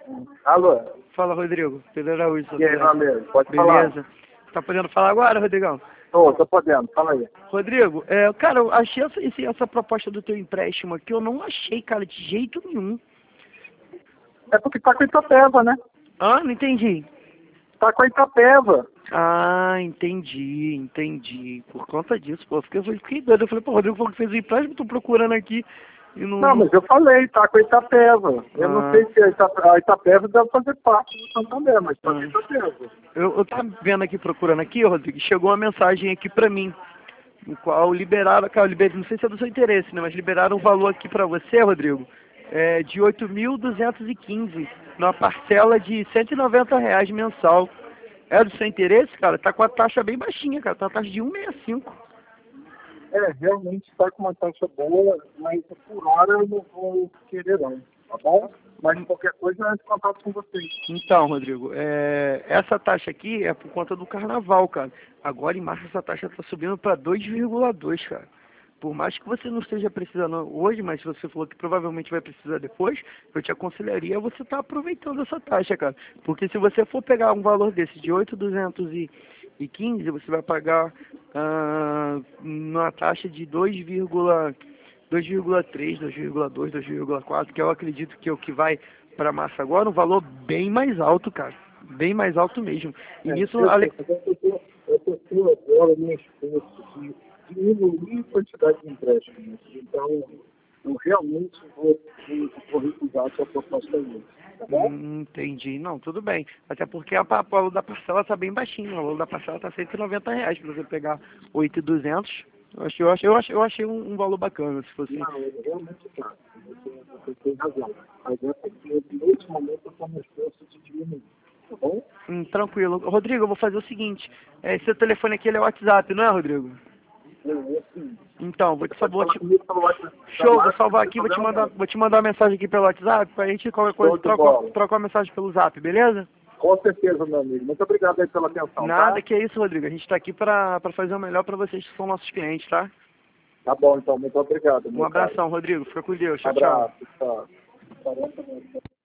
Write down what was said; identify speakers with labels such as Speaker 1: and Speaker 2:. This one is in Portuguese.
Speaker 1: Alô?
Speaker 2: Fala, Rodrigo. Pedro Araújo.
Speaker 1: E aí, meu amigo? Pode falar?
Speaker 2: Beleza? Tá podendo falar agora, Rodrigão?
Speaker 1: Tô podendo. Fala aí.
Speaker 2: Rodrigo, cara, eu achei essa proposta do teu empréstimo aqui, eu não achei, cara, de jeito nenhum.
Speaker 1: É porque tá com a Itapeva, né?
Speaker 2: Ah, não entendi.
Speaker 1: Tá com a Itapeva.
Speaker 2: Ah, entendi. Por conta disso, pô, fiquei doido. Eu falei, pô, o Rodrigo falou que fez o empréstimo, tô procurando aqui e
Speaker 1: Não, mas eu falei, tá com a Itapeva. Eu não sei se a Itapeva deve fazer parte do Santander, mas tá com a Itapeva.
Speaker 2: Eu tava vendo aqui, procurando aqui, ô, Rodrigo, chegou uma mensagem aqui pra mim, no qual liberaram, cara, não sei se é do seu interesse, né, mas liberaram um valor aqui pra você, Rodrigo, de 8.215, numa parcela de R$ 190 mensal. É do seu interesse, cara? Tá com a taxa bem baixinha, cara, tá a taxa de 1,65.
Speaker 1: Realmente está com uma taxa boa, mas por hora eu não vou querer não, tá bom? Mas qualquer coisa eu entro em contato com vocês.
Speaker 2: Então, Rodrigo, essa taxa aqui é por conta do carnaval, cara. Agora em março essa taxa tá subindo para 2,2, cara. Por mais que você não esteja precisando hoje, mas se você falou que provavelmente vai precisar depois, eu te aconselharia a você estar aproveitando essa taxa, cara. Porque se você for pegar um valor desse de 8.215, você vai pagar uma taxa de 2,3, 2,2, 2,4, que eu acredito que é o que vai para massa agora, um valor bem mais alto, cara. Bem mais alto mesmo. E nisso,
Speaker 1: Eu estou agora no esforço de diminuir a quantidade de empréstimos. Então, eu realmente vou recusar a sua proposta aí. Tá bom?
Speaker 2: Entendi. Não, tudo bem. Até porque o valor da parcela está bem baixinho. O valor da parcela está R$ 190 para você pegar 8.200. Eu achei um valor bacana, se fosse.
Speaker 1: Não, realmente tá. Você tem razão. Mas é porque, nesse momento, eu estou no esforço de diminuir. Tá bom?
Speaker 2: Tranquilo. Rodrigo, eu vou fazer o seguinte. Seu telefone aqui ele é o WhatsApp, não é, Rodrigo?
Speaker 1: Sim.
Speaker 2: Então,
Speaker 1: Show,
Speaker 2: vou salvar aqui, vou te mandar uma mensagem aqui pelo WhatsApp, pra gente qualquer coisa trocar uma mensagem pelo Zap, beleza?
Speaker 1: Com certeza, meu amigo. Muito obrigado aí pela atenção.
Speaker 2: Nada,
Speaker 1: tá?
Speaker 2: que é isso, Rodrigo. A gente tá aqui pra fazer o melhor pra vocês que são nossos clientes, tá?
Speaker 1: Tá bom, então. Muito obrigado.
Speaker 2: Um abração, Rodrigo. Fica com Deus. Tchau,
Speaker 1: Abraço.
Speaker 2: tchau.
Speaker 1: Tchau.